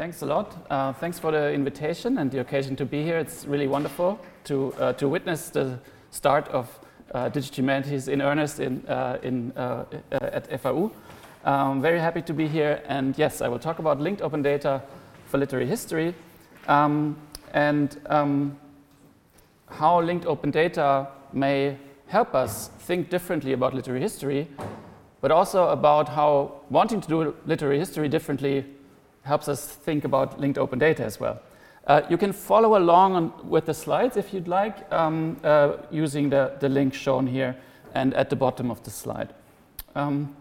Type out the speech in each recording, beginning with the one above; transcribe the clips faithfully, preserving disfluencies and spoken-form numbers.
thanks a lot. Uh, thanks for the invitation and the occasion to be here. It's really wonderful to uh, to witness the start of uh, Digital Humanities in earnest in uh, in uh, at F A U. I'm very happy to be here, and yes, I will talk about linked open data for literary history, um, and um, how linked open data may help us think differently about literary history, but also about how wanting to do literary history differently helps us think about linked open data as well. Uh, you can follow along on, with the slides if you'd like, um, uh, using the, the link shown here and at the bottom of the slide. Um,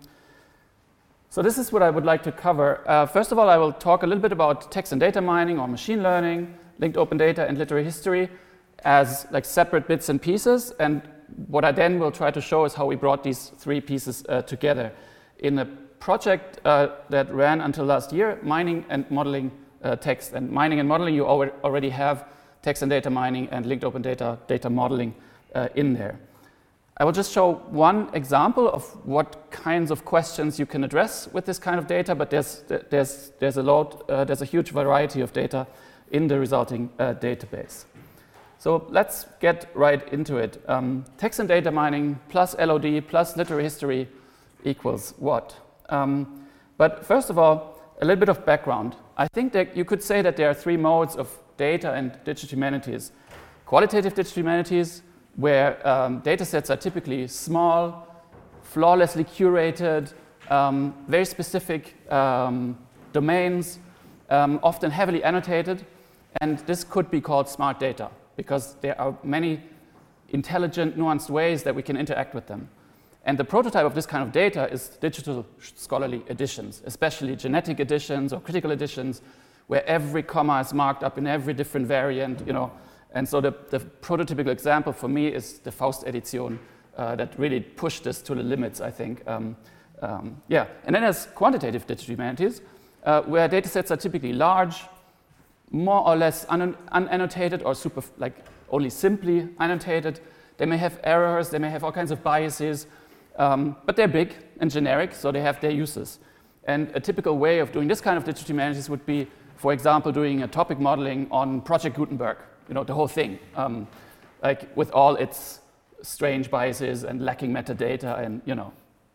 so this is what I would like to cover. Uh, first of all, I will talk a little bit about text and data mining or machine learning, linked open data and literary history as like separate bits and pieces. And what I then will try to show is how we brought these three pieces uh, together in a project uh, that ran until last year, mining and modeling uh, text. And mining and modeling, you al already have text and data mining and linked open data data modeling uh, in there. I will just show one example of what kinds of questions you can address with this kind of data, but there's there's there's a lot uh, there's a huge variety of data in the resulting uh, database. So let's get right into it. Um, text and data mining plus L O D plus literary history equals what? Um, but first of all, a little bit of background. I think that you could say that there are three modes of data and digital humanities. Qualitative digital humanities, where um, data sets are typically small, flawlessly curated, um, very specific um, domains, um, often heavily annotated, and this could be called smart data, because there are many intelligent, nuanced ways that we can interact with them. And the prototype of this kind of data is digital scholarly editions, especially genetic editions or critical editions, where every comma is marked up in every different variant, you know. And so the, the prototypical example for me is the Faust edition uh, that really pushed this to the limits, I think. Um, um, yeah, and then there's quantitative digital humanities, uh, where data sets are typically large, more or less un unannotated or super, like only simply annotated. They may have errors, they may have all kinds of biases, um, but they're big and generic, so they have their uses. And a typical way of doing this kind of digital humanities would be, for example, doing a topic modeling on Project Gutenberg, you know, the whole thing, um, like with all its strange biases and lacking metadata and, you know.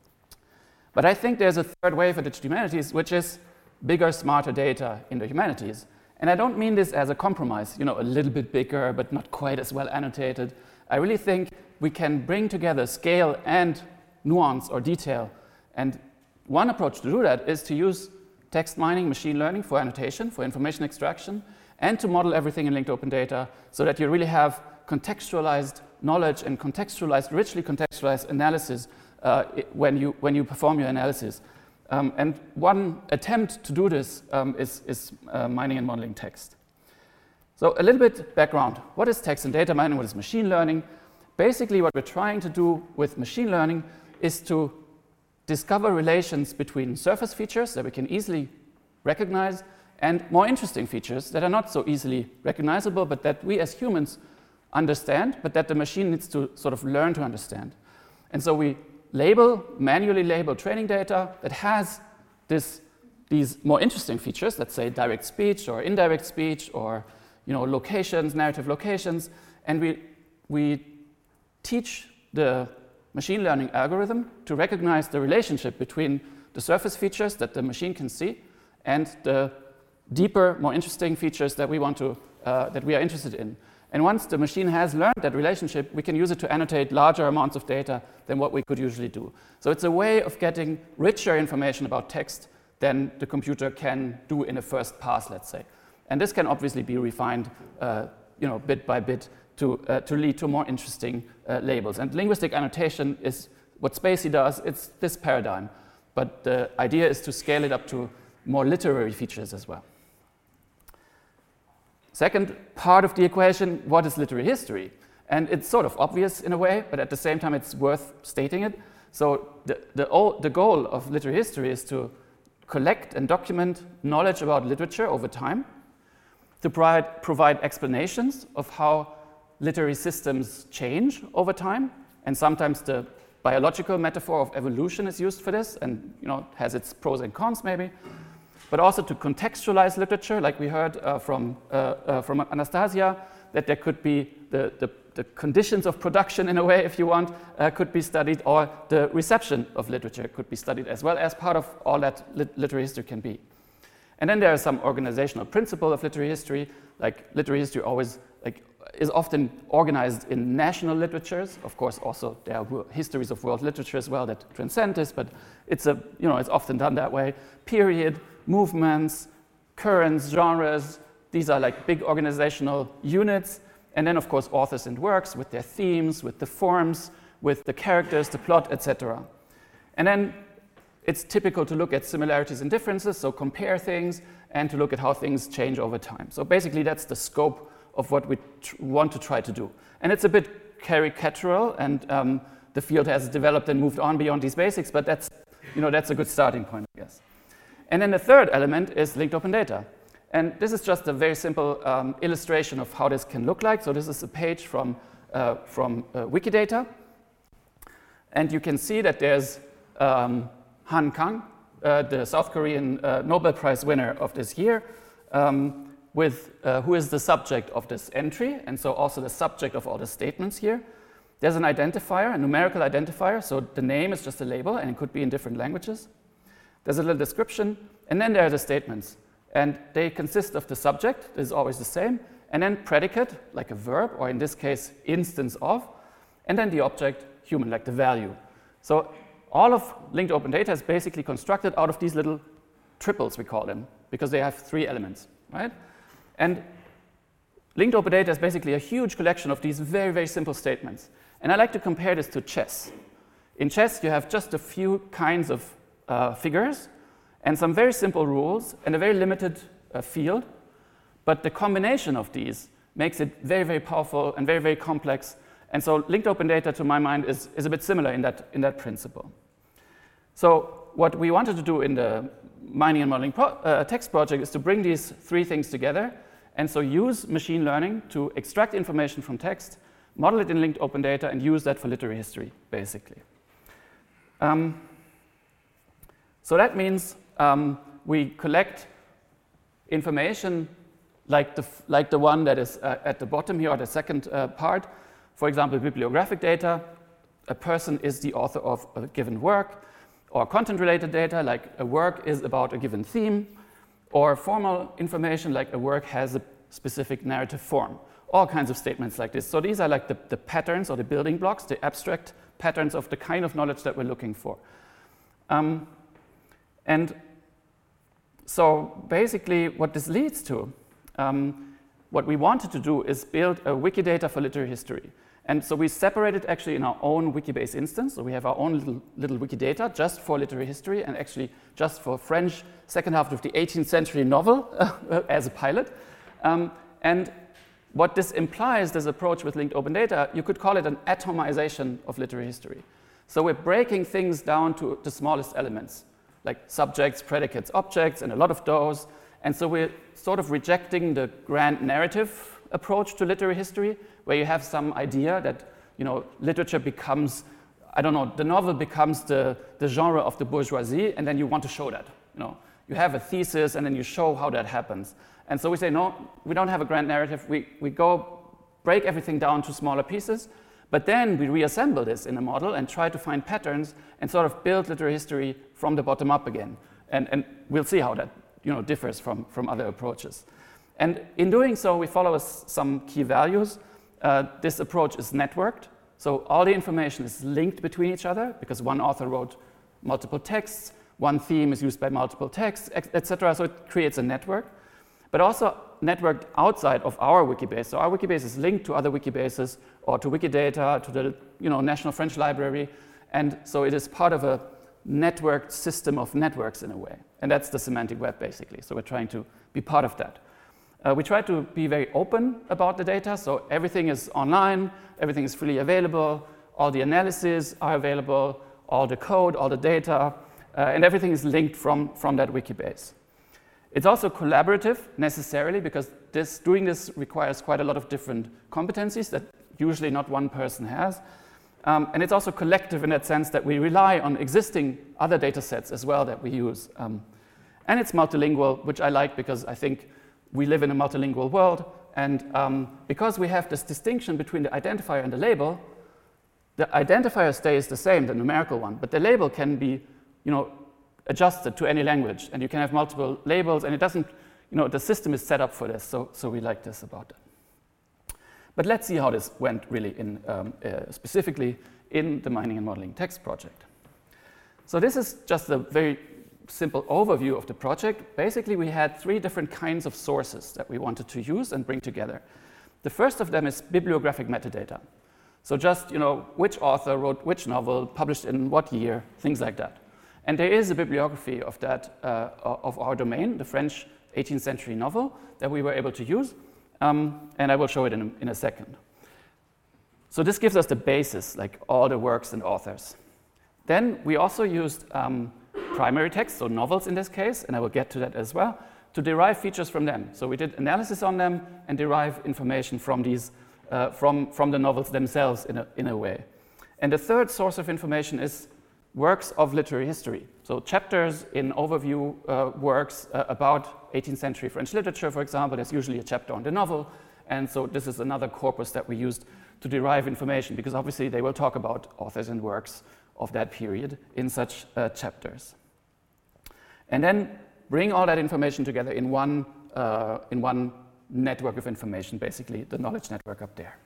But I think there's a third way for digital humanities, which is bigger, smarter data in the humanities. And I don't mean this as a compromise, you know, a little bit bigger, but not quite as well annotated. I really think we can bring together scale and nuance or detail. And one approach to do that is to use text mining, machine learning for annotation, for information extraction, and to model everything in linked open data so that you really have contextualized knowledge and contextualized, richly contextualized analysis uh, when, you, when you perform your analysis. Um, and one attempt to do this um, is, is uh, mining and modeling text. So a little bit background. What is text and data mining? What is machine learning? Basically, what we're trying to do with machine learning is to discover relations between surface features that we can easily recognize and more interesting features that are not so easily recognizable, but that we as humans understand, but that the machine needs to sort of learn to understand. And so we label, manually label training data that has this, these more interesting features, let's say direct speech or indirect speech or, you know, locations, narrative locations, and we, we teach the machine learning algorithm to recognize the relationship between the surface features that the machine can see and the deeper, more interesting features that we want to, uh, that we are interested in. And once the machine has learned that relationship, we can use it to annotate larger amounts of data than what we could usually do. So it's a way of getting richer information about text than the computer can do in a first pass, let's say. And this can obviously be refined uh, you know, bit by bit to, uh, to lead to more interesting uh, labels. And linguistic annotation is what Spacey does. It's this paradigm. But the idea is to scale it up to more literary features as well. Second part of the equation, what is literary history? And it's sort of obvious in a way, but at the same time it's worth stating it. So the, the, the goal of literary history is to collect and document knowledge about literature over time, to provide, provide explanations of how literary systems change over time, and sometimes the biological metaphor of evolution is used for this, and you know, has its pros and cons maybe. but also to contextualize literature, like we heard uh, from, uh, uh, from Anastasia, that there could be the, the, the conditions of production, in a way, if you want, uh, could be studied, or the reception of literature could be studied as well, as part of all that lit literary history can be. And then there are some organizational principle of literary history, like literary history always like, is often organized in national literatures. Of course, also there are histories of world literature as well that transcend this, but it's, a, you know, it's often done that way. Period, movements, currents, genres, these are like big organizational units. And then, of course, authors and works with their themes, with the forms, with the characters, the plot, et cetera. And then it's typical to look at similarities and differences, so compare things, and to look at how things change over time. So basically, that's the scope of what we want to try to do. And it's a bit caricatural, and um, the field has developed and moved on beyond these basics, but that's, you know, that's a good starting point, I guess. And then the third element is linked open data. And this is just a very simple um, illustration of how this can look like. So this is a page from, uh, from uh, Wikidata. And you can see that there's um, Han Kang, uh, the South Korean uh, Nobel Prize winner of this year, um, with, uh, who is the subject of this entry, and so also the subject of all the statements here. There's an identifier, a numerical identifier, so the name is just a label, and it could be in different languages. There's a little description, and then there are the statements. And they consist of the subject, this is always the same, and then predicate, like a verb, or in this case, instance of, and then the object, human, like the value. So all of linked open data is basically constructed out of these little triples, we call them, because they have three elements, right? And linked open data is basically a huge collection of these very, very simple statements. And I like to compare this to chess. In chess, you have just a few kinds of uh, figures, and some very simple rules, and a very limited uh, field. But the combination of these makes it very, very powerful and very, very complex. And so linked open data, to my mind, is, is a bit similar in that, in that principle. So what we wanted to do in the mining and modeling pro uh, text project is to bring these three things together, and so use machine learning to extract information from text, model it in linked open data, and use that for literary history, basically. Um, so that means Um, we collect information like the, like the one that is uh, at the bottom here, or the second uh, part. For example, bibliographic data. A person is the author of a given work, or content-related data, like a work is about a given theme, or formal information, like a work has a specific narrative form. All kinds of statements like this. So these are like the, the patterns or the building blocks, the abstract patterns of the kind of knowledge that we're looking for. Um, and So basically what this leads to, um, what we wanted to do is build a Wikidata for literary history. And so we separated actually in our own Wikibase instance. So we have our own little, little Wikidata just for literary history, and actually just for French second half of the eighteenth century novel uh, as a pilot. Um, and what this implies, this approach with linked open data, you could call it an atomization of literary history. So we're breaking things down to the smallest elements, like subjects, predicates, objects, and a lot of those. And so we're sort of rejecting the grand narrative approach to literary history, where you have some idea that, you know, literature becomes, I don't know, the novel becomes the, the genre of the bourgeoisie, and then you want to show that. You know, you have a thesis, and then you show how that happens. And so we say, no, we don't have a grand narrative. We, we go break everything down to smaller pieces, but then we reassemble this in a model and try to find patterns and sort of build literary history from the bottom up again. And, and we'll see how that, you know, differs from, from other approaches. And in doing so, we follow some key values. Uh, this approach is networked. So all the information is linked between each other, because one author wrote multiple texts, one theme is used by multiple texts, et cetera. So it creates a network. But also networked outside of our Wikibase. So our Wikibase is linked to other Wikibases, or to Wikidata, to the, you know, National French Library. And so it is part of a networked system of networks in a way. And that's the semantic web, basically. So we're trying to be part of that. Uh, we try to be very open about the data. So everything is online, everything is freely available, all the analyses are available, all the code, all the data, uh, and everything is linked from, from that Wikibase. It's also collaborative, necessarily, because this, doing this requires quite a lot of different competencies that usually not one person has. Um, and it's also collective in that sense that we rely on existing other data sets as well that we use. Um, And it's multilingual, which I like because I think we live in a multilingual world. And um, because we have this distinction between the identifier and the label, the identifier stays the same, the numerical one, but the label can be, you know, adjusted to any language. And you can have multiple labels, and it doesn't, you know, the system is set up for this. So, so we like this about it. But let's see how this went really in, um, uh, specifically in the Mining and Modeling Text project. So this is just a very simple overview of the project. Basically, we had three different kinds of sources that we wanted to use and bring together. The first of them is bibliographic metadata. So just, you know, which author wrote which novel, published in what year, things like that. And there is a bibliography of that, uh, of our domain, the French eighteenth century novel, that we were able to use. Um, and I will show it in a, in a second. So this gives us the basis, like all the works and authors. Then we also used um, primary text, so novels in this case, and I will get to that as well, to derive features from them. So we did analysis on them and derive information from these, uh, from, from the novels themselves in a, in a way. And the third source of information is works of literary history. So chapters in overview uh, works uh, about eighteenth century French literature, for example. There's usually a chapter on the novel. And so this is another corpus that we used to derive information, because obviously they will talk about authors and works of that period in such uh, chapters. And then bring all that information together in one, uh, in one network of information, basically the knowledge network up there.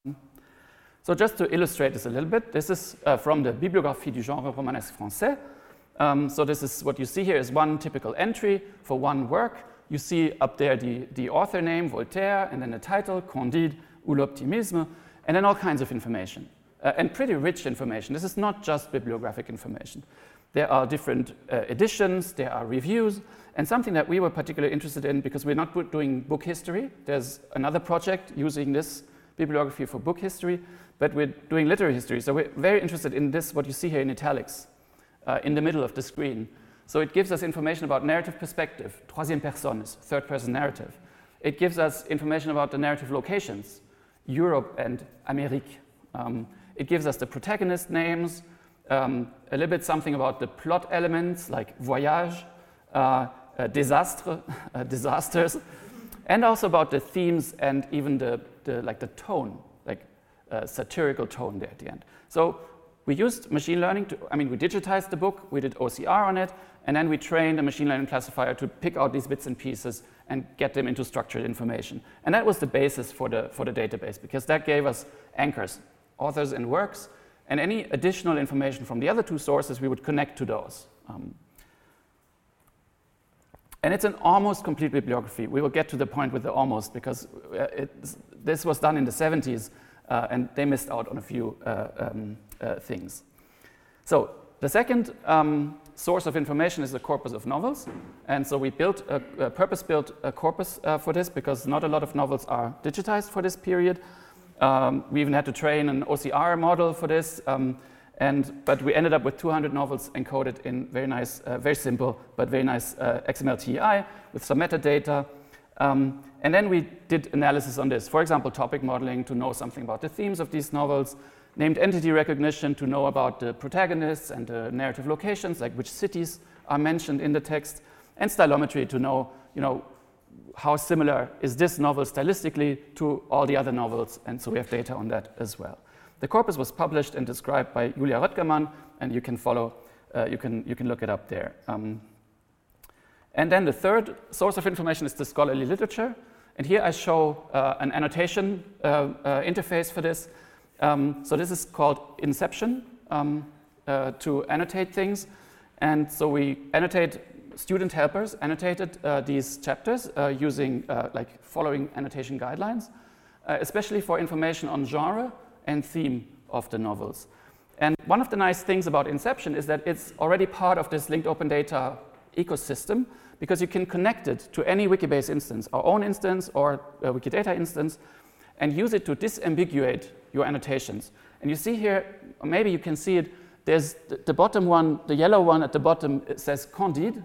So just to illustrate this a little bit, this is uh, from the Bibliographie du genre romanesque français. Um, so this is what you see here is one typical entry for one work. You see up there the, the author name, Voltaire, and then the title, Candide ou l'optimisme, and then all kinds of information. Uh, and pretty rich information. This is not just bibliographic information. There are different uh, editions, there are reviews, and something that we were particularly interested in, because we're not doing book history. There's another project using this bibliography for book history, but we're doing literary history. So we're very interested in this, what you see here in italics, uh, in the middle of the screen. So it gives us information about narrative perspective, troisième personne, third person narrative. It gives us information about the narrative locations, Europe and Amérique. Um, it gives us the protagonist names, um, a little bit something about the plot elements like voyage, uh, uh, désastre, uh, disasters, and also about the themes and even the, the like the tone, like uh, satirical tone there at the end. So we used machine learning to, I mean, we digitized the book, we did O C R on it, and then we trained a machine learning classifier to pick out these bits and pieces and get them into structured information. And that was the basis for the, for the database, because that gave us anchors, authors and works, and any additional information from the other two sources, we would connect to those. Um, and it's an almost complete bibliography. We will get to the point with the almost, because it, this was done in the seventies, uh, and they missed out on a few uh, um, uh, things. So the second um, source of information is the corpus of novels. And so we built a, a purpose-built a corpus uh, for this, because not a lot of novels are digitized for this period. Um, we even had to train an O C R model for this, um, and, but we ended up with two hundred novels encoded in very nice, uh, very simple, but very nice uh, X M L T I with some metadata. Um, and then we did analysis on this. For example, topic modeling to know something about the themes of these novels, named entity recognition to know about the protagonists and the narrative locations, like which cities are mentioned in the text, and stylometry to know, you know, how similar is this novel stylistically to all the other novels, and so we have data on that as well. The corpus was published and described by Julia Röttgermann, and you can follow, uh, you can you can look it up there. Um, and then the third source of information is the scholarly literature, and here I show uh, an annotation uh, uh, interface for this. Um, so this is called Inception um, uh, to annotate things, and so we annotate. Student helpers annotated uh, these chapters uh, using uh, like following annotation guidelines, uh, especially for information on genre and theme of the novels. And one of the nice things about Inception is that it's already part of this linked open data ecosystem, because you can connect it to any Wikibase instance, our own instance or a Wikidata instance, and use it to disambiguate your annotations. And you see here, or maybe you can see it, there's the, the bottom one, the yellow one at the bottom, it says Candide.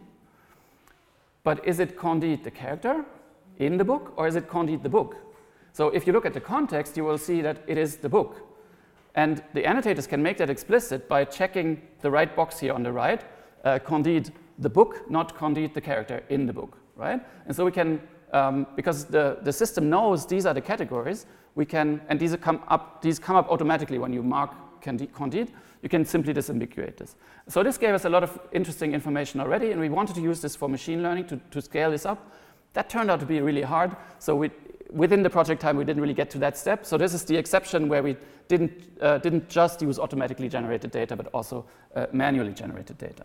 But is it Candide the character in the book, or is it Candide the book? So if you look at the context, you will see that it is the book. And the annotators can make that explicit by checking the right box here on the right, uh, Candide the book, not Candide, the character in the book, right? And so we can, um, because the, the system knows these are the categories, we can, and these come up, these come up automatically when you mark Candide, you can simply disambiguate this. So this gave us a lot of interesting information already, and we wanted to use this for machine learning to, to scale this up. That turned out to be really hard, so we, within the project time we didn't really get to that step. So this is the exception where we didn't, uh, didn't just use automatically generated data, but also uh, manually generated data.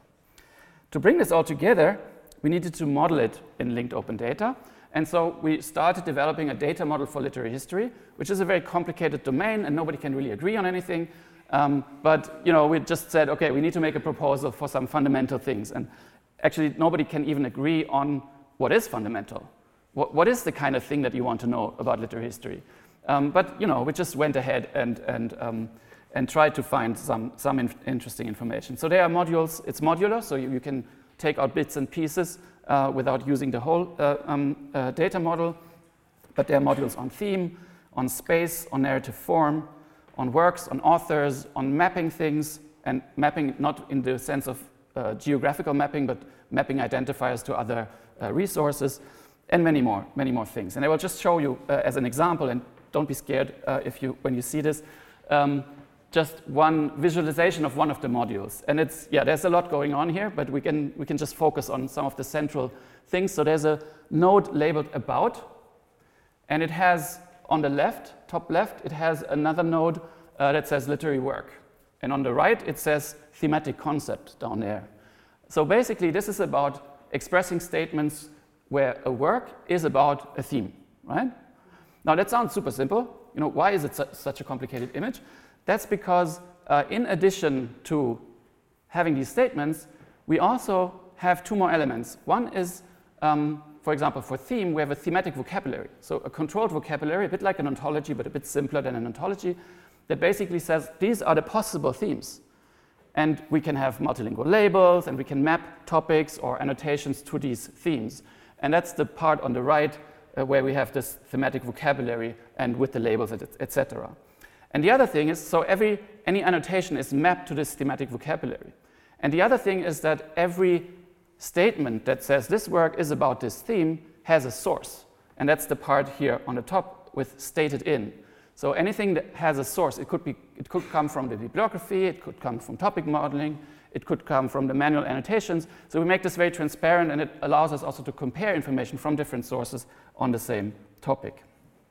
To bring this all together, we needed to model it in linked open data. And so we started developing a data model for literary history, which is a very complicated domain and nobody can really agree on anything. Um, but you know, we just said, okay, we need to make a proposal for some fundamental things. And actually nobody can even agree on what is fundamental. What, what is the kind of thing that you want to know about literary history? Um, but you know, we just went ahead and, and, um, and tried to find some, some in interesting information. So there are modules, it's modular, so you, you can take out bits and pieces uh, without using the whole uh, um, uh, data model. But there are modules on theme, on space, on narrative form, on works, on authors, on mapping things, and mapping not in the sense of uh, geographical mapping, but mapping identifiers to other uh, resources, and many more, many more things. And I will just show you uh, as an example, and don't be scared uh, if you, when you see this, um, just one visualization of one of the modules. And it's, yeah, there's a lot going on here, but we can, we can just focus on some of the central things. So there's a node labeled about, and it has on the left, top left, it has another node uh, that says literary work. And on the right, it says thematic concept down there. So basically, this is about expressing statements where a work is about a theme, right? Now, that sounds super simple. You know, why is it su such a complicated image? That's because uh, in addition to having these statements, we also have two more elements. One is, um, for example, for theme, we have a thematic vocabulary. So a controlled vocabulary, a bit like an ontology, but a bit simpler than an ontology, that basically says these are the possible themes. And we can have multilingual labels, and we can map topics or annotations to these themes. And that's the part on the right uh, where we have this thematic vocabulary and with the labels, et cetera. And the other thing is, so every, any annotation is mapped to this thematic vocabulary. And the other thing is that every statement that says this work is about this theme has a source. And that's the part here on the top with stated in. So anything that has a source, it could, be, it could come from the bibliography, it could come from topic modeling, it could come from the manual annotations. So we make this very transparent, and it allows us also to compare information from different sources on the same topic.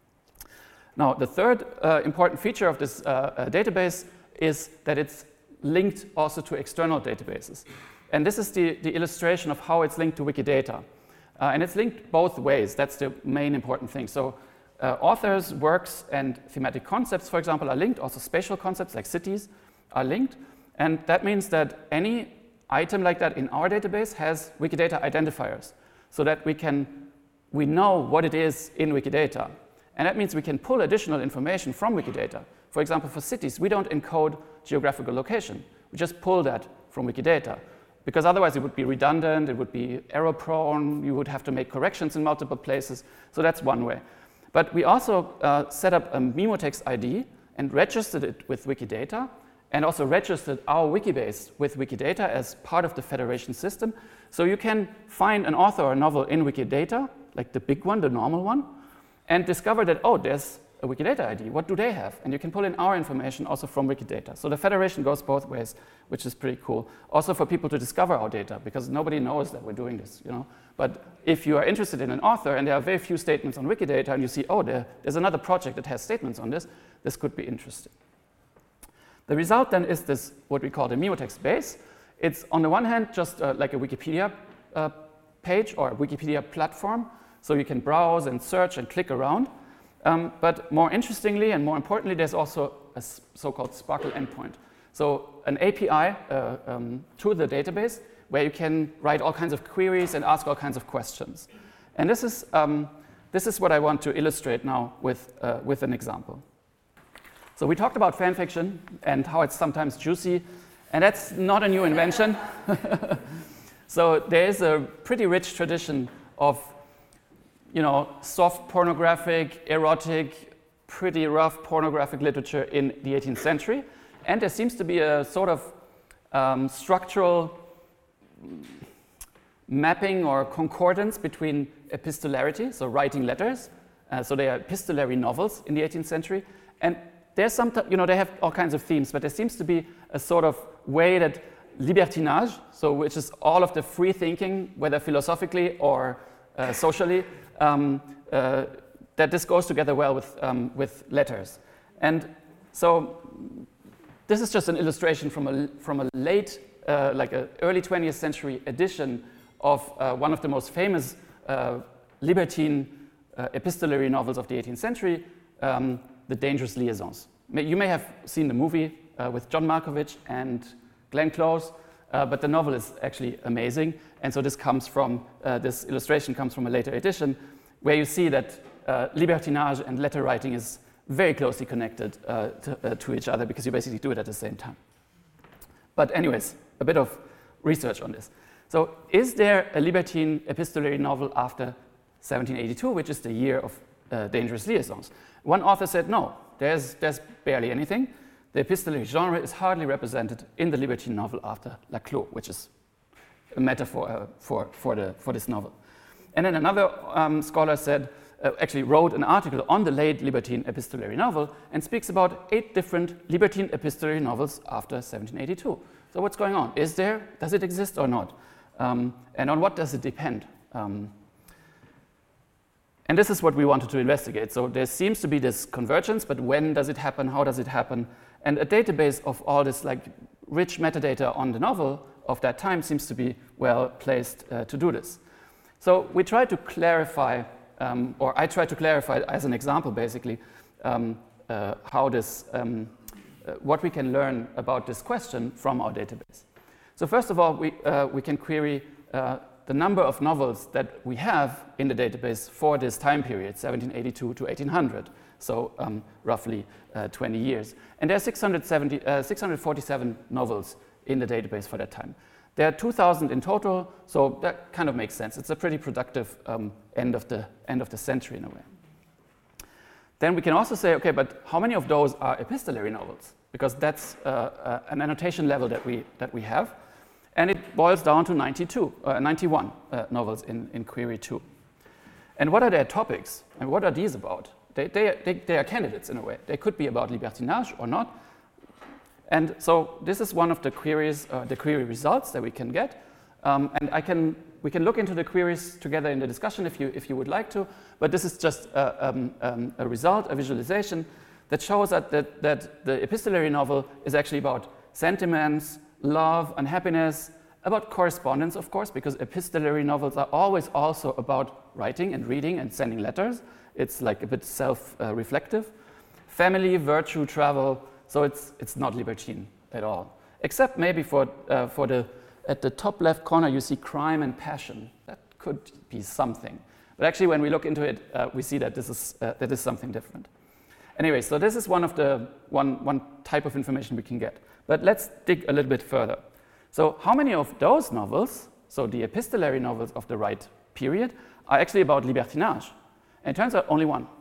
Now, the third uh, important feature of this uh, uh, database is that it's linked also to external databases. And this is the, the illustration of how it's linked to Wikidata. Uh, and it's linked both ways. That's the main important thing. So uh, authors, works, and thematic concepts, for example, are linked. Also spatial concepts like cities are linked. And that means that any item like that in our database has Wikidata identifiers, so that we can, we know what it is in Wikidata. And that means we can pull additional information from Wikidata. For example, for cities, we don't encode geographical location. We just pull that from Wikidata, because otherwise it would be redundant, it would be error prone, you would have to make corrections in multiple places. So that's one way. But we also uh, set up a Memotext I D and registered it with Wikidata, and also registered our Wikibase with Wikidata as part of the federation system. So you can find an author or a novel in Wikidata, like the big one, the normal one, and discover that, oh, there's a Wikidata I D. What do they have? And you can pull in our information also from Wikidata. So the federation goes both ways, which is pretty cool. Also for people to discover our data, because nobody knows that we're doing this, you know. But if you are interested in an author and there are very few statements on Wikidata, and you see, oh, there, there's another project that has statements on this, this could be interesting. The result then is this, what we call the Memotext base. It's on the one hand just uh, like a Wikipedia uh, page or a Wikipedia platform, so you can browse and search and click around. Um, but more interestingly and more importantly, there's also a so-called Sparkle endpoint. So an A P I uh, um, to the database where you can write all kinds of queries and ask all kinds of questions. And this is, um, this is what I want to illustrate now with, uh, with an example. So we talked about fan fiction and how it's sometimes juicy, and that's not a new invention. So there is a pretty rich tradition of, you know, soft pornographic, erotic, pretty rough pornographic literature in the eighteenth century. And there seems to be a sort of um, structural mapping or concordance between epistolarity, so writing letters. Uh, so they are epistolary novels in the eighteenth century. And there's some, you know, they have all kinds of themes, but there seems to be a sort of way that libertinage, so which is all of the free thinking, whether philosophically or uh, socially, um, uh, that this goes together well with, um, with letters. And so this is just an illustration from a, from a late, uh, like an early twentieth century edition of uh, one of the most famous uh, libertine uh, epistolary novels of the eighteenth century, um, The Dangerous Liaisons. You may have seen the movie uh, with John Malkovich and Glenn Close, uh, but the novel is actually amazing. And so this comes from, uh, this illustration comes from a later edition, where you see that uh, libertinage and letter writing is very closely connected uh, to, uh, to each other, because you basically do it at the same time. But anyways, a bit of research on this. So is there a libertine epistolary novel after seventeen eighty-two, which is the year of uh, Dangerous Liaisons? One author said no, there's, there's barely anything. The epistolary genre is hardly represented in the libertine novel after Laclos, which is a metaphor uh, for, for, the, for this novel. And then another um, scholar said, uh, actually wrote an article on the late libertine epistolary novel and speaks about eight different libertine epistolary novels after seventeen eighty-two. So what's going on? Is there, does it exist or not? Um, and on what does it depend? Um, and this is what we wanted to investigate. So there seems to be this convergence, but when does it happen? How does it happen? And a database of all this like rich metadata on the novel of that time seems to be well placed uh, to do this. So we tried to clarify, um, or I tried to clarify as an example basically, um, uh, how this, um, uh, what we can learn about this question from our database. So first of all, we, uh, we can query uh, the number of novels that we have in the database for this time period, seventeen eighty-two to eighteen hundred, so um, roughly uh, twenty years. And there are six hundred seventy, uh, six hundred forty-seven novels in the database for that time. There are two thousand in total, so that kind of makes sense. It's a pretty productive um, end of the end of the century in a way. Then we can also say, okay, but how many of those are epistolary novels? Because that's uh, uh, an annotation level that we that we have. And it boils down to ninety-two, uh, ninety-one uh, novels in, in query two. And what are their topics? And what are these about? They, they, they, they are candidates in a way. They could be about libertinage or not. And so this is one of the queries, uh, the query results that we can get. Um, and I can, we can look into the queries together in the discussion if you, if you would like to. But this is just a, um, um, a result, a visualization that shows that, that, that the epistolary novel is actually about sentiments, love, unhappiness, about correspondence, of course, because epistolary novels are always also about writing and reading and sending letters. It's like a bit self-reflective. Uh, Family, virtue, travel, so it's, it's not libertine at all. Except maybe for, uh, for the, at the top left corner, you see crime and passion. That could be something. But actually, when we look into it, uh, we see that this is, uh, that is something different. Anyway, so this is one of the, one, one type of information we can get. But let's dig a little bit further. So how many of those novels, so the epistolary novels of the right period, are actually about libertinage? And it turns out only one.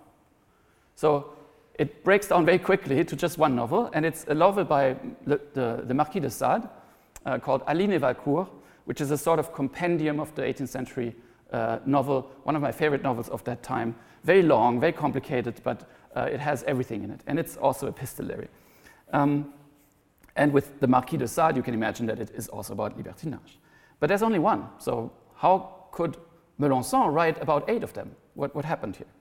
So it breaks down very quickly to just one novel, and it's a novel by the, the, the Marquis de Sade uh, called Aline et Valcourt, which is a sort of compendium of the eighteenth century uh, novel, one of my favorite novels of that time. Very long, very complicated, but uh, it has everything in it, and it's also epistolary. Um, And with the Marquis de Sade, you can imagine that it is also about libertinage. But there's only one. So how could Melancthon write about eight of them? What, what happened here?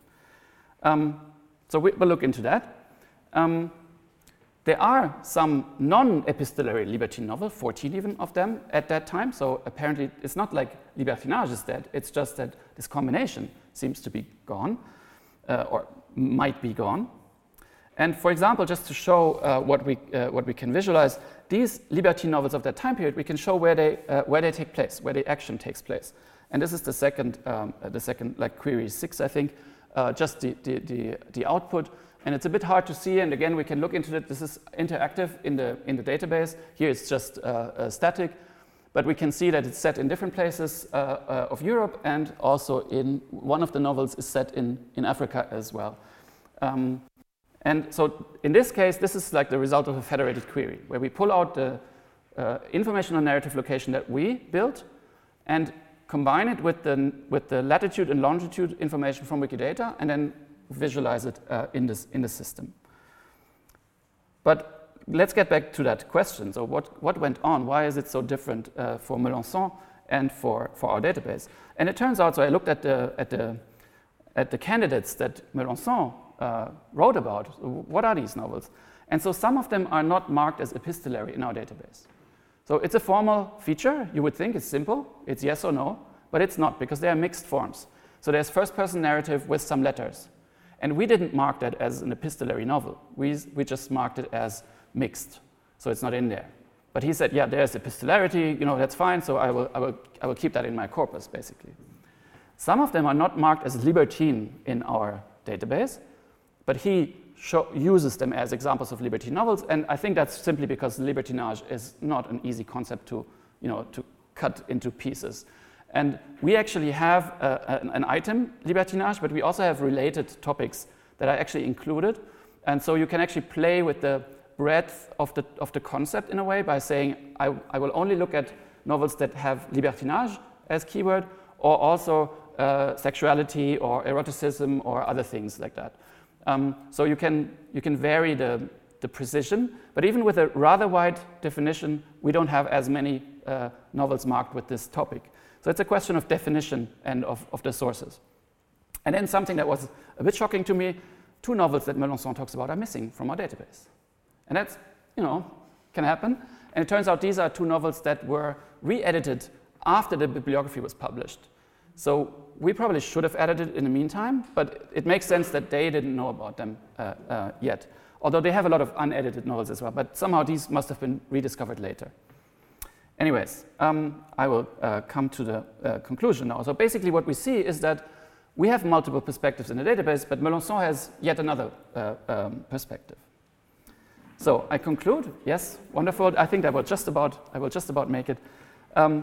Um, so we, we'll look into that. Um, there are some non-epistolary libertine novels, fourteen even of them at that time. So apparently it's not like libertinage is dead. It's just that this combination seems to be gone, uh, or might be gone. And for example, just to show uh, what, we, uh, what we can visualize, these libertine novels of that time period, we can show where they, uh, where they take place, where the action takes place. And this is the second, um, uh, the second like query six, I think, uh, just the, the, the, the output. And it's a bit hard to see, and again, we can look into it. This is interactive in the, in the database. Here it's just uh, uh, static, but we can see that it's set in different places uh, uh, of Europe, and also in one of the novels is set in, in Africa as well. Um, And so in this case, this is like the result of a federated query, where we pull out the uh, information on narrative location that we built, and combine it with the, with the latitude and longitude information from Wikidata, and then visualize it uh, in, this, in the system. But let's get back to that question. So what, what went on? Why is it so different uh, for Melançon and for, for our database? And it turns out, so I looked at the, at the, at the candidates that Melançon uh, wrote about. What are these novels? And so some of them are not marked as epistolary in our database. So it's a formal feature. You would think it's simple. It's yes or no, but it's not, because they are mixed forms. So there's first-person narrative with some letters. And we didn't mark that as an epistolary novel. We, we just marked it as mixed, so it's not in there. But he said, yeah, there's epistolarity, you know, that's fine, so I will, I will, I will keep that in my corpus, basically. Some of them are not marked as libertine in our database, but he show, uses them as examples of libertine novels, and I think that's simply because libertinage is not an easy concept to, you know, to cut into pieces. And we actually have a, an, an item, libertinage, but we also have related topics that are actually included. And so you can actually play with the breadth of the, of the concept in a way by saying, I, I will only look at novels that have libertinage as keyword, or also uh, sexuality or eroticism or other things like that. Um, so you can, you can vary the, the precision, but even with a rather wide definition, we don't have as many uh, novels marked with this topic. So it's a question of definition and of, of the sources. And then something that was a bit shocking to me, two novels that Melançon talks about are missing from our database. And that's, you know, can happen. And it turns out these are two novels that were re-edited after the bibliography was published. So we probably should have edited it in the meantime, but it makes sense that they didn't know about them uh, uh, yet. Although they have a lot of unedited novels as well, but somehow these must have been rediscovered later. Anyways, um, I will uh, come to the uh, conclusion now. So basically what we see is that we have multiple perspectives in the database, but Melançon has yet another uh, um, perspective. So I conclude, yes, wonderful. I think I will just about, I will just about make it. Um,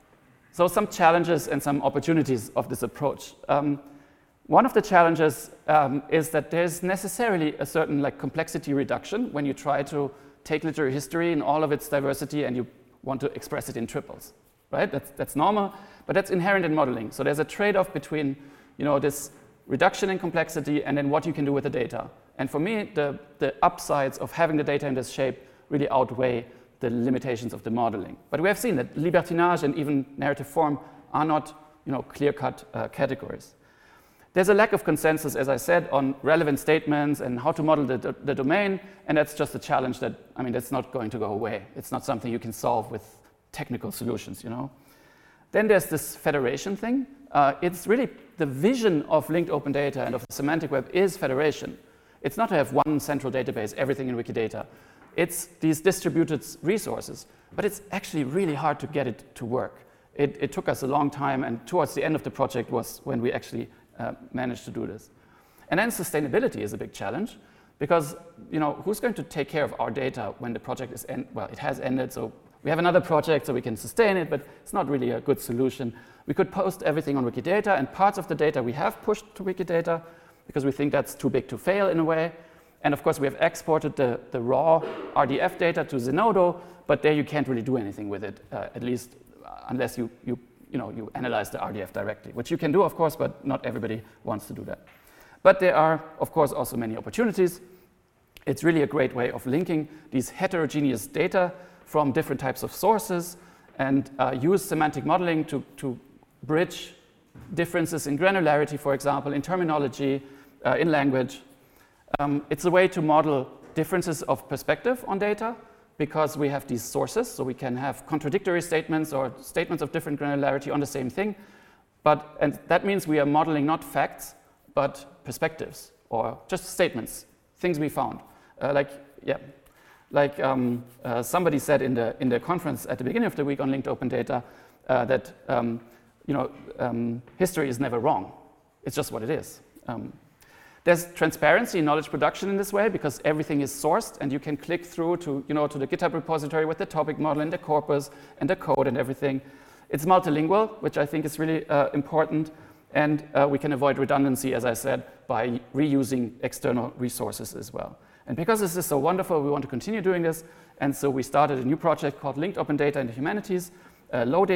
so some challenges and some opportunities of this approach. Um, one of the challenges um, is that there's necessarily a certain like complexity reduction when you try to take literary history in all of its diversity and you want to express it in triples, right? That's, that's normal, but that's inherent in modeling. So there's a trade-off between, you know, this reduction in complexity and then what you can do with the data. And for me, the, the upsides of having the data in this shape really outweigh the limitations of the modeling. But we have seen that libertinage and even narrative form are not, you know, clear-cut uh, categories. There's a lack of consensus, as I said, on relevant statements and how to model the, the, the domain, and that's just a challenge that, I mean, that's not going to go away. It's not something you can solve with technical solutions, you know. Then there's this federation thing. Uh, it's really the vision of linked open data and of the semantic web is federation. It's not to have one central database, everything in Wikidata. It's these distributed resources, but it's actually really hard to get it to work. It, it took us a long time, and towards the end of the project was when we actually uh, managed to do this. And then sustainability is a big challenge, because, you know, who's going to take care of our data when the project is end? Well, it has ended, so we have another project so we can sustain it, but it's not really a good solution. We could post everything on Wikidata, and parts of the data we have pushed to Wikidata because we think that's too big to fail in a way. And of course, we have exported the, the raw R D F data to Zenodo, but there you can't really do anything with it, uh, at least unless you, you, you, know, you analyze the R D F directly, which you can do, of course, but not everybody wants to do that. But there are, of course, also many opportunities. It's really a great way of linking these heterogeneous data from different types of sources and uh, use semantic modeling to, to bridge differences in granularity, for example, in terminology, uh, in language. Um, it's a way to model differences of perspective on data because we have these sources, so we can have contradictory statements or statements of different granularity on the same thing. But, and that means we are modeling not facts, but perspectives or just statements, things we found. Uh, like, yeah, like um, uh, somebody said in the, in the conference at the beginning of the week on linked open data uh, that um, you know, um, history is never wrong. It's just what it is. Um, There's transparency in knowledge production in this way because everything is sourced and you can click through to, you know, to the GitHub repository with the topic model and the corpus and the code and everything. It's multilingual, which I think is really uh, important. And uh, we can avoid redundancy, as I said, by reusing external resources as well. And because this is so wonderful, we want to continue doing this. And so we started a new project called Linked Open Data in the Humanities, uh, loading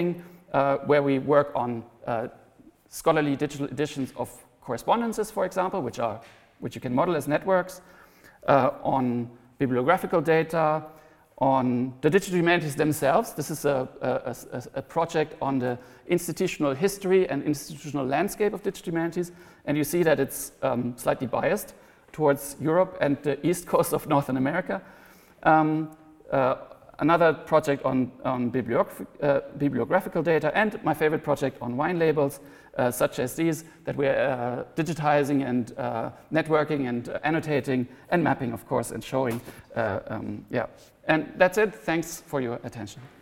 uh, where we work on uh, scholarly digital editions of correspondences, for example, which, are, which you can model as networks, uh, on bibliographical data, on the digital humanities themselves. This is a, a, a project on the institutional history and institutional landscape of digital humanities, and you see that it's um, slightly biased towards Europe and the east coast of Northern America. Um, uh, another project on, on bibliograph uh, bibliographical data, and my favorite project on wine labels, uh, such as these, that we're uh, digitizing and uh, networking and uh, annotating and mapping, of course, and showing. Uh, um, yeah. And that's it. Thanks for your attention.